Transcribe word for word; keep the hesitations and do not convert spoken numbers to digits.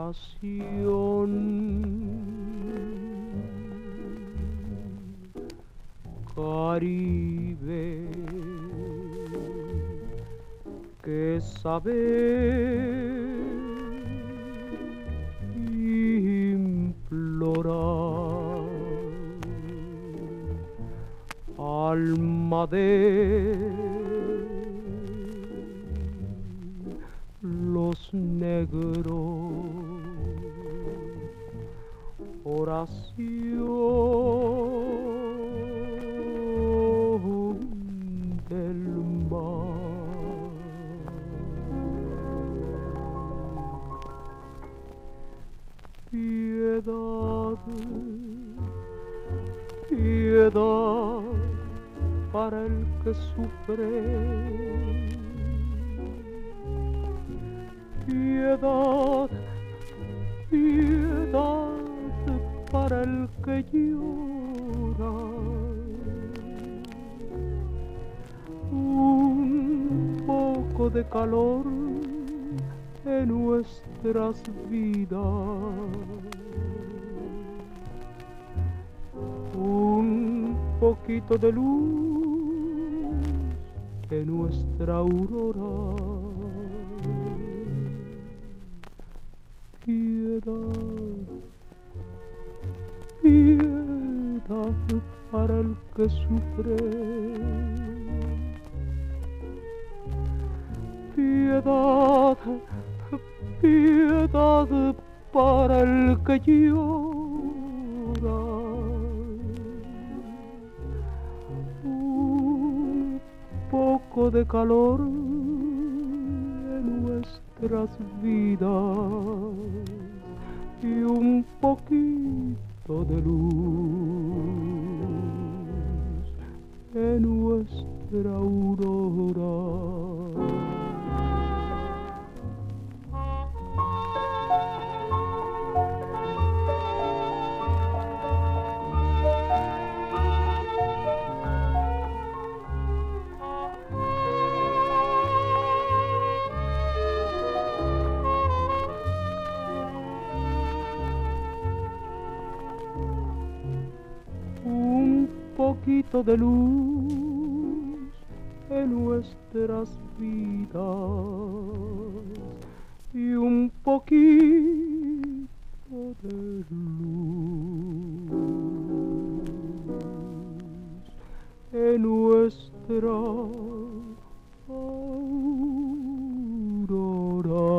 oración. Caribe, que saber implorar, alma de los negros, oración del mar. Piedad, piedad para el que sufre, piedad, piedad para el que llora. Un poco de calor en nuestras vidas, un poquito de luz en nuestra aurora. Piedad, piedad para el que sufre, piedad, piedad para el que llora. Un poco de calor en nuestras vidas y un poquito de luz en nuestra aurora. Un poquito de luz en nuestras vidas y un poquito de luz en nuestra aurora.